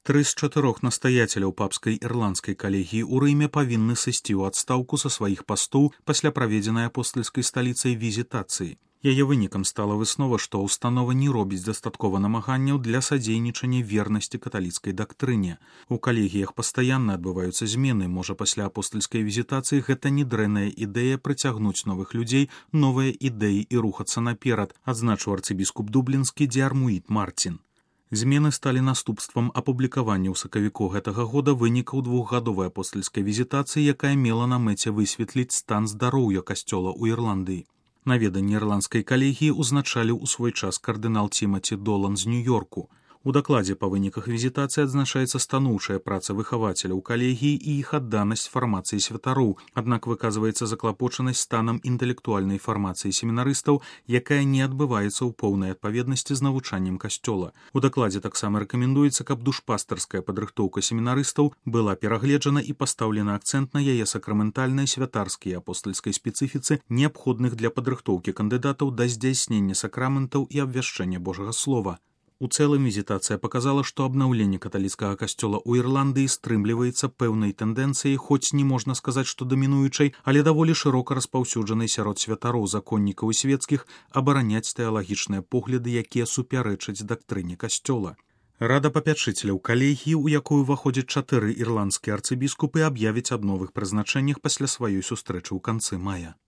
3 з 4 настаяцеляў папскай ірландскай калегіі ў Рыме павінны сысці ў адстаўку са сваіх пастоў пасля праведзенай апостальскай сталіцай візітацыі. Яе вынікам стала выснова, што ўстанова не робіць дастаткова намаганняў для садзейнічання вернасці каталіцкай дактрыне. У калегіях пастаянна адбываюцца змены, можа пасля апостальскай візітацыі гэта не дрэнная ідэя прыцягнуць новых людзей, новыя ідэі і рухацца наперад, адзначыў арцыбіскуп дублінскі Діармуіт Мартін. Змены сталі наступствам апублікавання ў сакавіку гэтага года вынікаў 2-гадовай апостальскай візітацыі, якая мела на мэце высветліць стан здароўя касцёла ў Ірландыі. Наведанне ірландскай калегіі ўзначаліў у свой час кардынал Тімаці Долан з Нью-Йорку. У дакладзе па выніках візітацыі адзначаецца станоўчая праца выхавацеляў калегіі і іх адданасць фармацыі святароў, аднак выказваецца заклапочанасць станам інтэлектуальнай фармацыі семінарыстаў, якая не адбываецца ў поўнай адпаведнасці з навучаннем касцёла. У дакладзе таксама рэкамендуецца, каб душпастарская падрыхтоўка семінарыстаў была перагледжана і пастаўлена акцэнт на яе сакраментальнай, святарскай і апостальскай спецыфіцы, неабходных для падрыхтоўкі кандыдатаў да здзяйснення сакраментаў і абвяшчэння Божага слова. У цэлым візітацыя паказала, што абнаўленне каталіцкага касцёла ў Ірландыі стрымліваецца пэўнай тэндэнцыяй, хоць не можна сказаць, што дамінуючай, але даволі шырока распаўсюджанай сярод святароў, законнікаў і свецкіх абараняць тэалагічныя погляды, якія супярэчаць дактрыне касцёла. Рада папячыцеляў калегіі, у якую ўваходзяць 4 ірландскія арцыбіскупы, аб'явіць аб новых прызначэннях пасля сваёй сустрэчы ў канцы мая.